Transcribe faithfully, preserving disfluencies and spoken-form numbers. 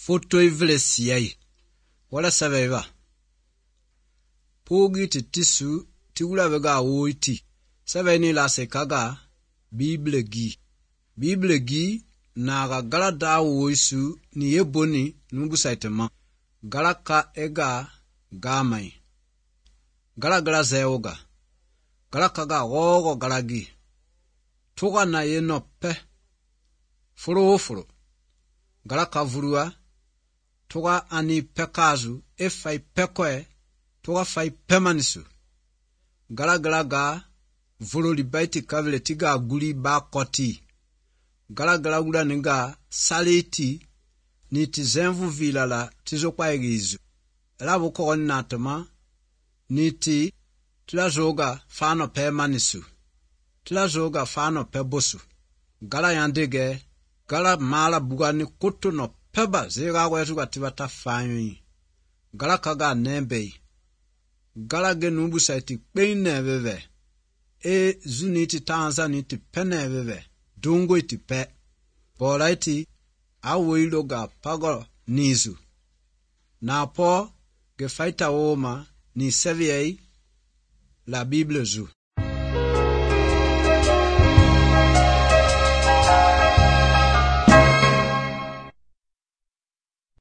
Foto ivile siyai. Wala saveva. Pogi ti tisu ti wula vega woiti. Saveni la se kaga Bible gi. Bible gi naga gala da woisu ni yeboni nubu saitema. Gala ka ega gamai. Gala gala zeoga. Gala kaga gogo gala gi. Tuga na ye no pe. Furo furo. Gala kavurua. Tuga ani pekazu. E fai pekoe. Tuga fai pemanisu. Gala gala ga. Vuro libaiti kavile tiga guli ba koti. Gala gala gula niga saliti. Ni tizenvu vila la tizo kwa egizu. Ela wuko oni natama. Ni ti. Tila zoga fano pe manisu. Tila zoga fano pe bosu. Gala yandege. Gala mala buga ni kutu no peba. Zega wezuga tibata fanyi. Gala kaga nembei. Gala genubu saiti kpei neveve. E zuni iti tanza ni iti pene veve. Dungo iti pe. Pola iti awo ilo ga pago nizu. Na po ge faita woma ni seviei la Bible zu.